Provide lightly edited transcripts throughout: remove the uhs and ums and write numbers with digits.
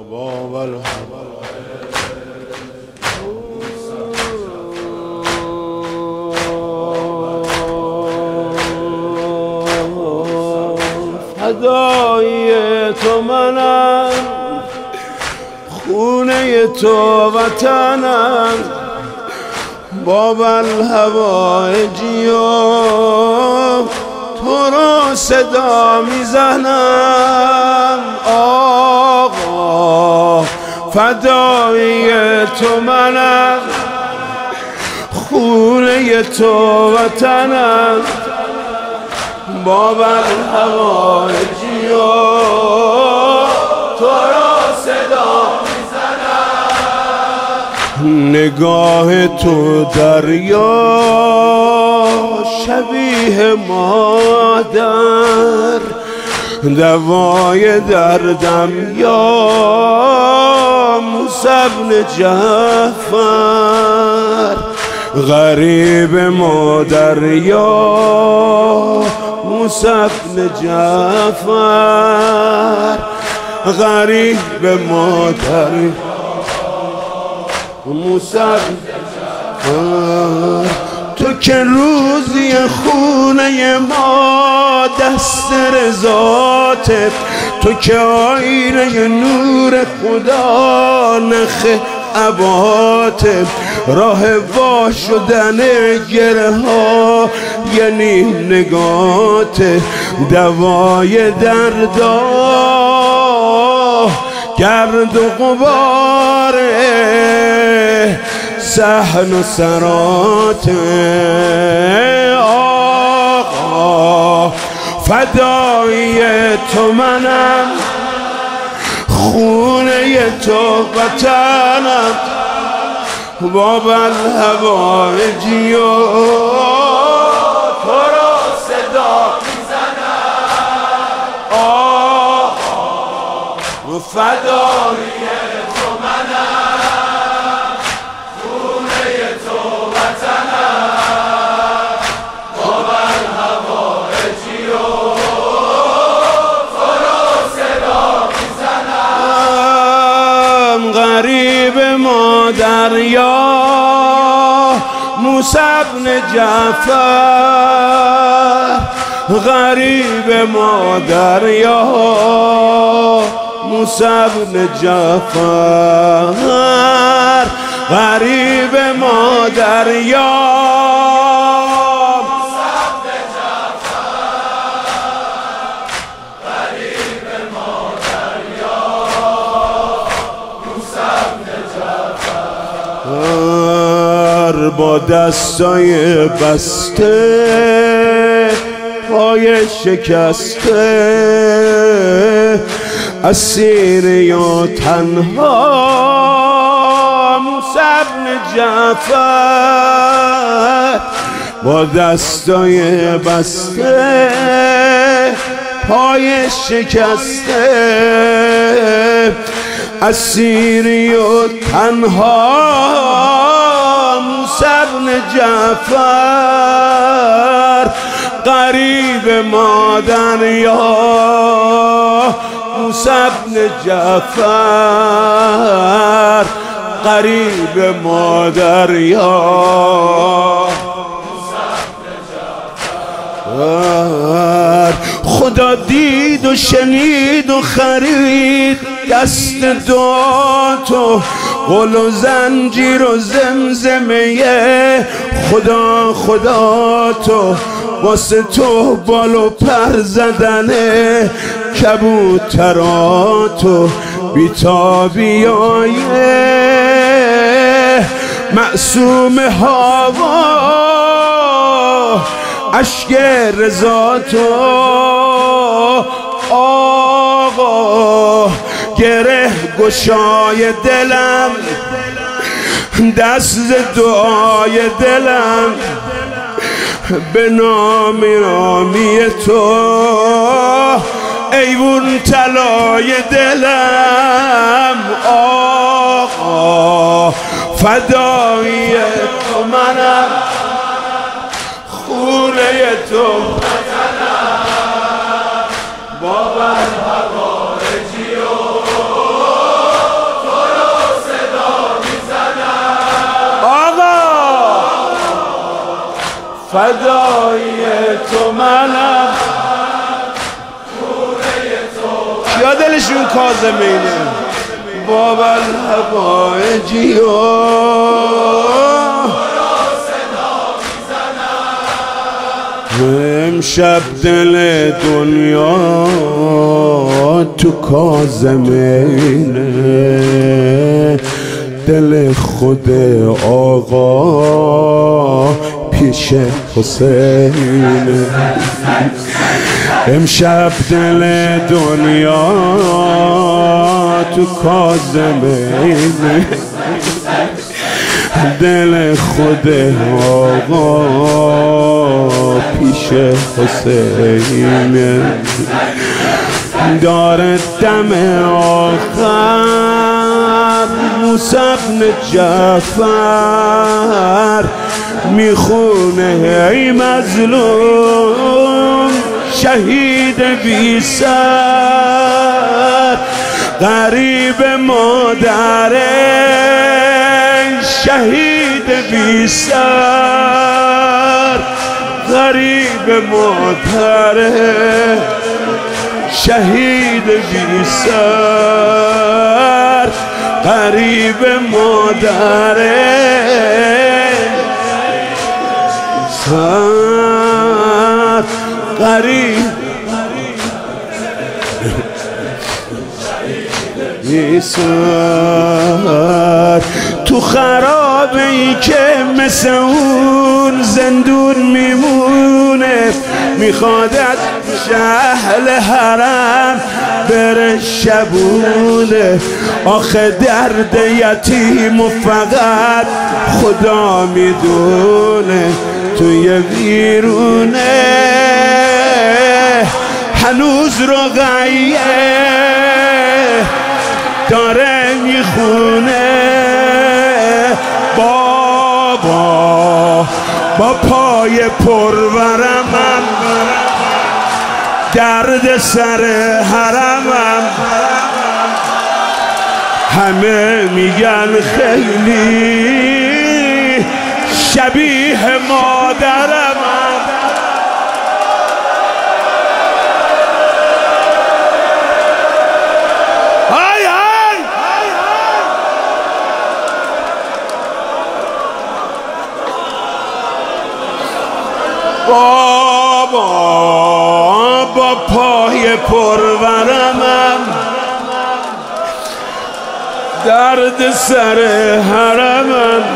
باب الهوى فدای تو منم، خونه تو وطنم، باب الهوایجی تو رو صدا میزنم. آقا فدای تو منم، خونه تو وطنم، باب الهوایجی تو رو صدا میزنم. نگاه تو دریا شبیه مادر، دوای دردم یا موسی بن جعفر. غریب مادر یا موسی بن جعفر، غریب مادر موسی بن جعفر. تو که روزی خونه ما دست رضاتت، تو که آینه نور خدا نخ عباتت، راه وا شدن گره ها یعنی نگات، دوای دردا گرد و غبار صحن و سرات. آقا فدای تو منم، خونه تو وطنم، باب الهوایجی تو رو صدا میزنم. آقا فدای تو منم، خونه تو وطنم، باب الهوایجی تو رو صدا میزنم. غریب مادر یا موسی بن جعفر، غریب مادر یا موسی بن جعفر، غریب مادر یا موسی بن جعفر، غریب مادر یا موسی بن جعفر. با دستای بسته پای شکسته، اسیر یا تنها موسی بن جعفر. با دستای بسته پای شکسته، اسیر و تنها موسی بن جعفر، غریب مادر یا موسی بن جعفر، غریب مادر یا موسی بن جعفر. خدا دید و شنید و خرید دست دعاتو، قل و زنجیر و زمزمه خدا خدا تو، واسه تو بال و پر زدنه کبوتراتو. بیتابیای معصوم هوا، اشک رضاتو. آقا گره گشای دلم، دست دعای دلم، به نامی نامی تو ایوون طلای دلم. آقا فدای تو منم، خونه تو وطنم، باب الهوایجی فدای تو منم. کیا دلشون کاظمینه؟ باب الحوائجی امشب دل دنیا تو کاظمینه، دل خود آقا پیش حسینه. امشب دل دنیا تو کاظمینه، دل خود آقا پیش حسینه. داره دم آخر موسی بن جعفر میخونه ای مظلوم شهید بی سر، غریب مادره شهید بی سر، غریب مادره شهید بی سر، غریب مادره سر، غریب بی سر. تو خرابه ای که مثل اون زندون میمونه، میخواد از شهل حرم بره شبونه. آخه درد یتیم و فقط خدا میدونه، توی ویرونه هنوز رقیه داره میخونه. بابا با پای پرورمم درد سر حرمم، همه میگن خیلی شبیه مادرم. بابا با پای پرورمم درد سر حرمم،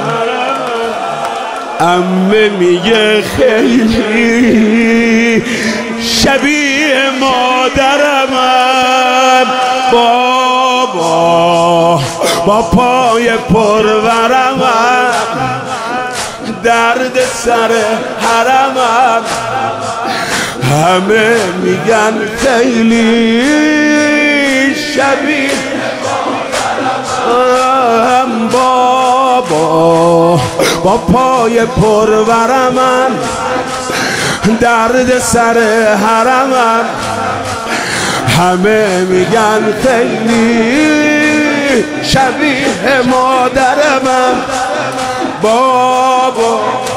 عمه میگه خیلی شبیه مادرمم. بابا با پای پرورمم درد سر حرمم، همه میگن خیلی شبیه مادرم. بابا با پای پرورمم درد سر حرمم، همه میگن خیلی شبیه مادرمم. بابا